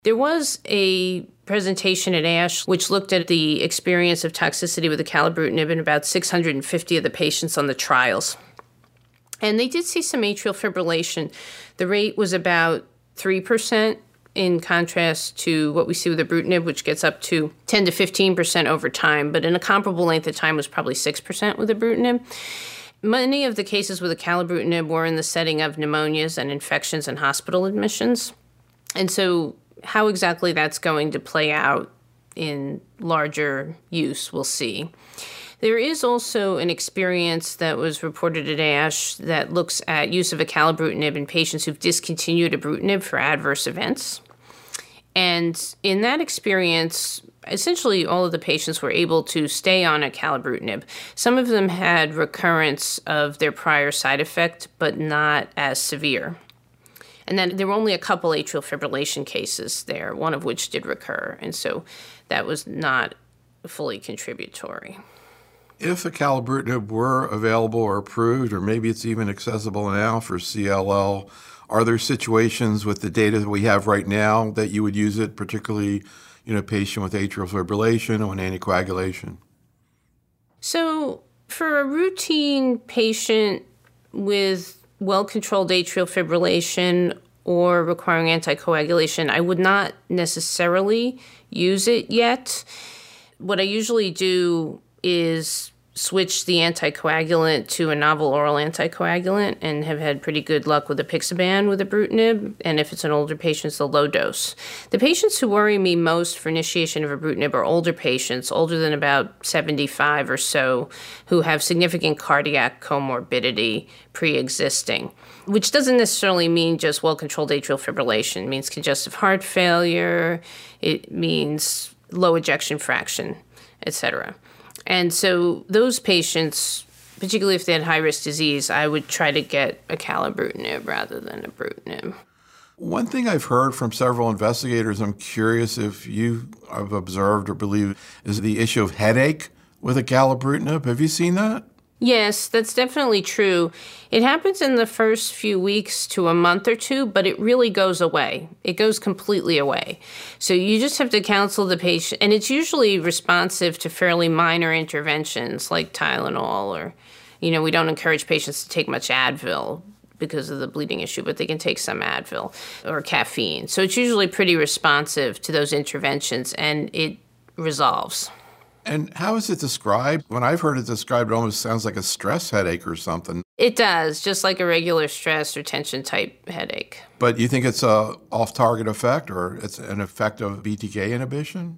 There was a presentation at ASH which looked at the experience of toxicity with acalabrutinib in about 650 of the patients on the trials. And they did see some atrial fibrillation. The rate was about 3%, in contrast to what we see with ibrutinib, which gets up to 10 to 15% over time. But in a comparable length of time was probably 6% with ibrutinib. Many of the cases with acalabrutinib were in the setting of pneumonias and infections and hospital admissions. And so how exactly that's going to play out in larger use, we'll see. There is also an experience that was reported at ASH that looks at use of acalabrutinib in patients who've discontinued ibrutinib for adverse events. And in that experience, essentially all of the patients were able to stay on acalabrutinib. Some of them had recurrence of their prior side effect, but not as severe. And then there were only a couple atrial fibrillation cases there, one of which did recur. And so that was not fully contributory. If acalabrutinib were available or approved, or maybe it's even accessible now for CLL, are there situations with the data that we have right now that you would use it, particularly in a patient with atrial fibrillation or an anticoagulation? So for a routine patient with well-controlled atrial fibrillation or requiring anticoagulation, I would not necessarily use it yet. What I usually do is switch the anticoagulant to a novel oral anticoagulant and have had pretty good luck with apixaban with ibrutinib, and if it's an older patient, it's a low dose. The patients who worry me most for initiation of ibrutinib are older patients, older than about 75 or so, who have significant cardiac comorbidity pre-existing, which doesn't necessarily mean just well-controlled atrial fibrillation. It means congestive heart failure, it means low ejection fraction, etc. And so those patients, particularly if they had high-risk disease, I would try to get acalabrutinib rather than ibrutinib. One thing I've heard from several investigators, I'm curious if you have observed or believe, is the issue of headache with acalabrutinib. Have you seen that? Yes, that's definitely true. It happens in the first few weeks to a month or two, but it really goes away. It goes completely away. So you just have to counsel the patient, and it's usually responsive to fairly minor interventions like Tylenol or, we don't encourage patients to take much Advil because of the bleeding issue, but they can take some Advil or caffeine. So it's usually pretty responsive to those interventions, and it resolves. And how is it described? When I've heard it described, it almost sounds like a stress headache or something. It does, just like a regular stress or tension type headache. But you think it's a off-target effect, or it's an effect of BTK inhibition?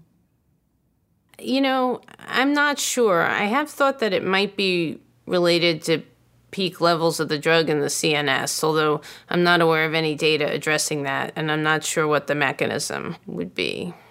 I'm not sure. I have thought that it might be related to peak levels of the drug in the CNS, although I'm not aware of any data addressing that, and I'm not sure what the mechanism would be.